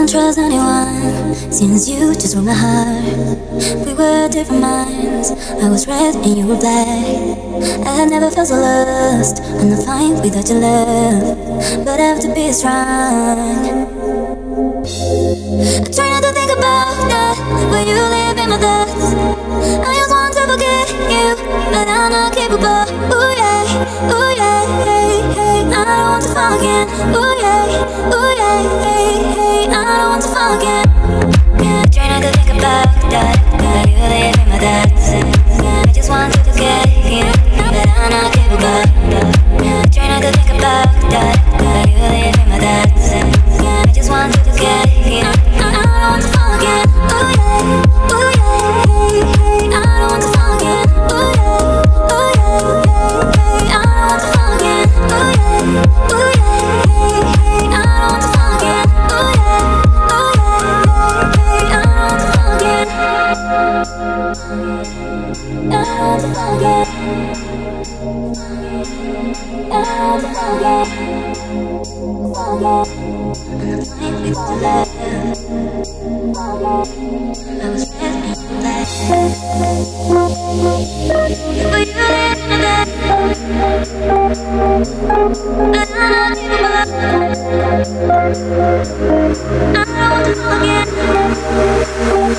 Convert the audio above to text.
don't trust anyone since you just broke my heart. We were different minds. I was red and you were black. I had never felt so lost. I'm not fine without your love, but I have to be strong. I try not to think about that, where you live in my thoughts. I just want to forget you, but I'm not capable. Ooh yeah, ooh yeah, hey, hey. I don't want to fall again. Ooh yeah, ooh yeah, hey, hey. I don't want to fall again. I try not to think about that, where you live in my thoughts. I just want to forget you, but I'm not capable. I try not to think about that, where you live in my thoughts. I just want to forget you. I don't want to fall again. Ooh yeah, ooh yeah, hey, hey. I don't want to fall again. Ooh yeah, ooh yeah, hey, hey. I don't want to fall again. Ooh yeah, ooh yeah, hey, hey. I don't want to fall again. Ooh yeah, ooh yeah, hey, hey. I don't want to fall again. I don't want to fall again. I don't want to fall again. Fall again. Before love, I was red and black. But you live in my bed. I don't give up. I don't want to fall again.